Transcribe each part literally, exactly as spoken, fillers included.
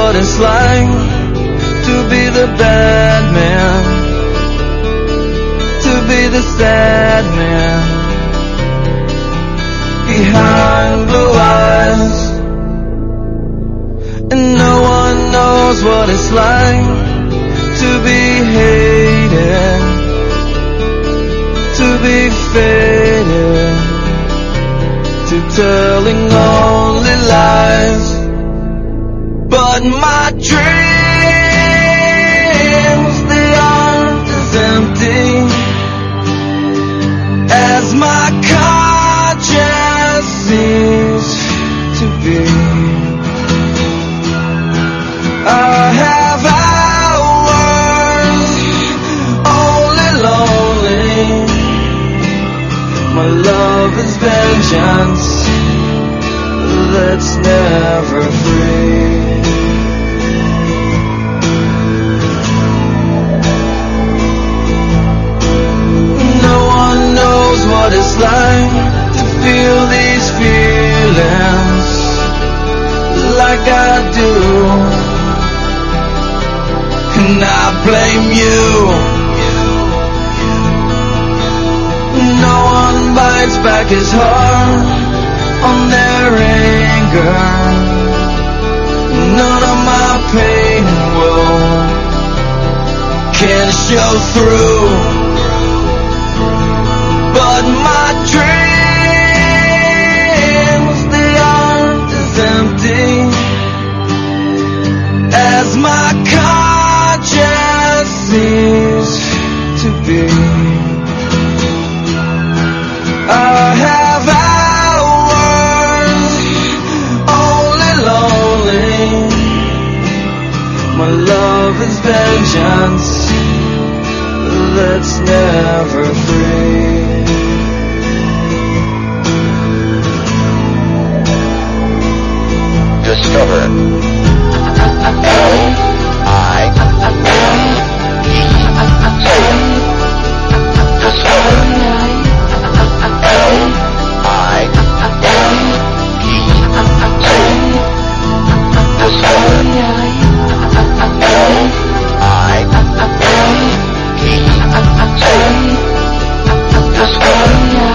what it's like to be the bad man, to be the sad man behind blue eyes. And no one knows what it's like to be hated, to be faded, to telling only lies. But my dreams, they aren't as empty as my conscience seems to be. I have hours only lonely. My love is vengeance that's never free. No one knows what it's like to feel these feelings like I do. And I blame you. No one bites back his heart on their anger. None of my pain and woe can show through. But my dreams, they aren't as empty as my conscience seems to be. I have hours only lonely. My love is vengeance that's never free. Discover L I E. Say it. Discover L I E. Say it. Discover L I E. Say it. Discover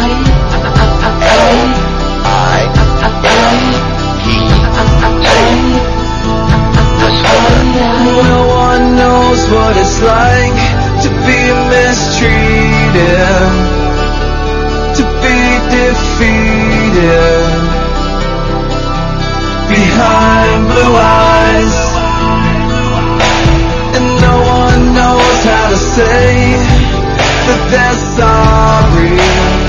L I E. No one knows what it's like to be mistreated, to be defeated behind blue eyes. And no one knows how to say that they're sorry.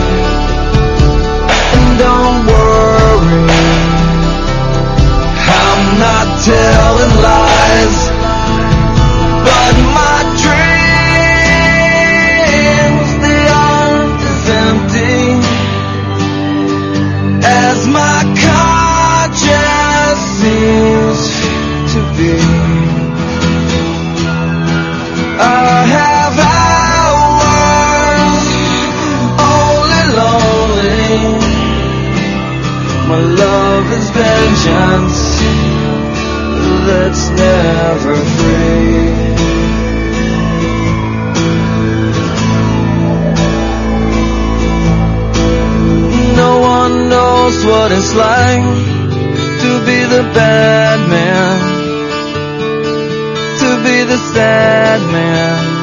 And don't worry, I'm not telling lies. But my dreams, they aren't as empty as my conscience seems to be. I have hours only lonely. My love is vengeance that's never free. No one knows what it's like to be the bad man, to be the sad man